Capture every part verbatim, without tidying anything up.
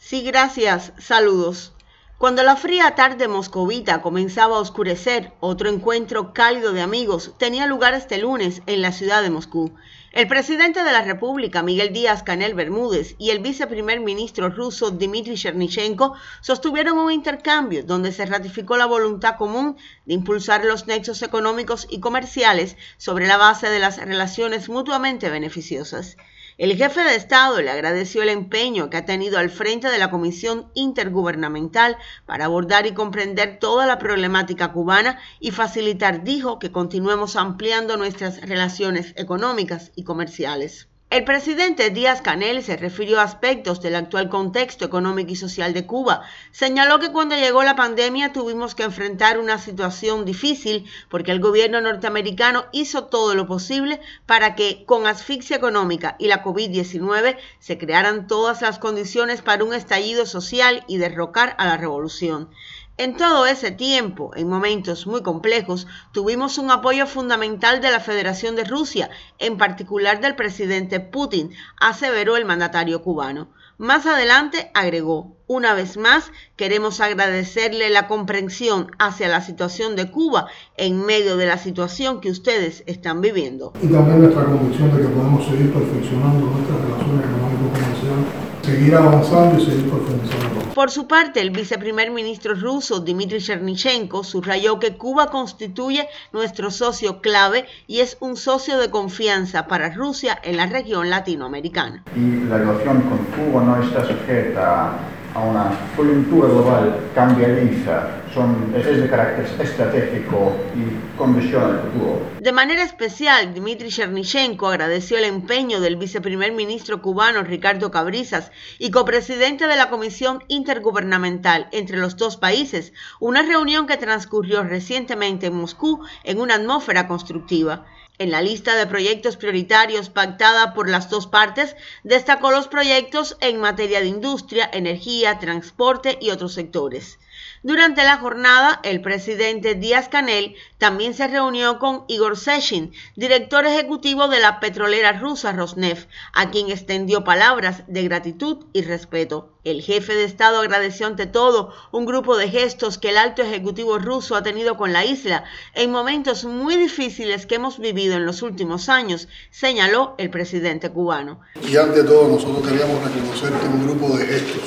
Sí, gracias. Saludos. Cuando la fría tarde moscovita comenzaba a oscurecer, otro encuentro cálido de amigos tenía lugar este lunes en la ciudad de Moscú. El presidente de la República, Miguel Díaz-Canel Bermúdez, y el viceprimer ministro ruso, Dmitry Chernyshchenko, sostuvieron un intercambio donde se ratificó la voluntad común de impulsar los nexos económicos y comerciales sobre la base de las relaciones mutuamente beneficiosas. El jefe de Estado le agradeció el empeño que ha tenido al frente de la Comisión Intergubernamental para abordar y comprender toda la problemática cubana y facilitar, dijo, que continuemos ampliando nuestras relaciones económicas y comerciales. El presidente Díaz-Canel se refirió a aspectos del actual contexto económico y social de Cuba. Señaló que cuando llegó la pandemia tuvimos que enfrentar una situación difícil porque el gobierno norteamericano hizo todo lo posible para que, con asfixia económica y la COVID diecinueve, se crearan todas las condiciones para un estallido social y derrocar a la revolución. En todo ese tiempo, en momentos muy complejos, tuvimos un apoyo fundamental de la Federación de Rusia, en particular del presidente Putin, aseveró el mandatario cubano. Más adelante agregó, una vez más, queremos agradecerle la comprensión hacia la situación de Cuba en medio de la situación que ustedes están viviendo. Y también nuestra convicción de que podemos seguir perfeccionando nuestras relaciones económico-comerciales, seguir avanzando y seguir profundizando. Por su parte, el viceprimer ministro ruso, Dmitry Chernyshchenko, subrayó que Cuba constituye nuestro socio clave y es un socio de confianza para Rusia en la región latinoamericana. Y la relación con Cuba no está sujeta a una coyuntura global cambiadiza, son, es de carácter estratégico y condiciona el futuro. De manera especial, Dmitry Chernyshchenko agradeció el empeño del viceprimer ministro cubano Ricardo Cabrizas y copresidente de la Comisión Intergubernamental entre los dos países, una reunión que transcurrió recientemente en Moscú en una atmósfera constructiva. En la lista de proyectos prioritarios pactada por las dos partes, destacó los proyectos en materia de industria, energía, transporte y otros sectores. Durante la jornada, el presidente Díaz-Canel también se reunió con Igor Sechin, director ejecutivo de la petrolera rusa Rosneft, a quien extendió palabras de gratitud y respeto. El jefe de Estado agradeció ante todo un grupo de gestos que el alto ejecutivo ruso ha tenido con la isla en momentos muy difíciles que hemos vivido en los últimos años, señaló el presidente cubano. Y ante todo nosotros queríamos reconocerte un grupo de gestos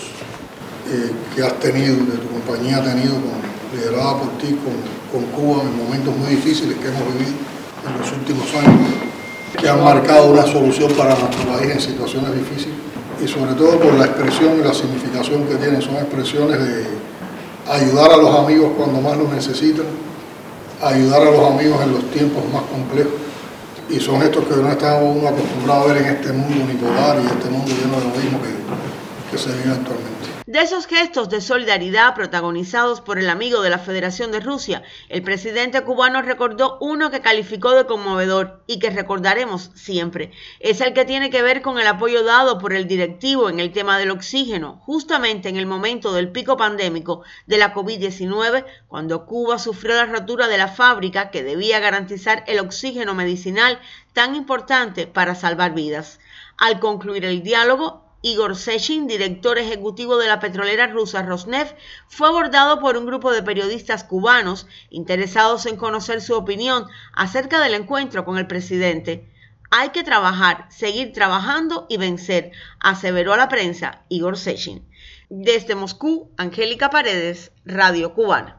eh, que has tenido, que tu compañía ha tenido, con, liderada por ti, con, con Cuba en momentos muy difíciles que hemos vivido en los últimos años, que han marcado una solución para nuestro país en situaciones difíciles. Y sobre todo por la expresión y la significación que tienen, son expresiones de ayudar a los amigos cuando más lo necesitan, ayudar a los amigos en los tiempos más complejos, y son estos que no estamos uno acostumbrado a ver en este mundo unipolar y este mundo lleno de egoísmo que, que se vive actualmente. De esos gestos de solidaridad protagonizados por el amigo de la Federación de Rusia, el presidente cubano recordó uno que calificó de conmovedor y que recordaremos siempre. Es el que tiene que ver con el apoyo dado por el directivo en el tema del oxígeno, justamente en el momento del pico pandémico de la COVID diecinueve, cuando Cuba sufrió la rotura de la fábrica que debía garantizar el oxígeno medicinal tan importante para salvar vidas. Al concluir el diálogo, Igor Sechin, director ejecutivo de la petrolera rusa Rosneft, fue abordado por un grupo de periodistas cubanos interesados en conocer su opinión acerca del encuentro con el presidente. Hay que trabajar, seguir trabajando y vencer, aseveró a la prensa Igor Sechin. Desde Moscú, Angélica Paredes, Radio Cubana.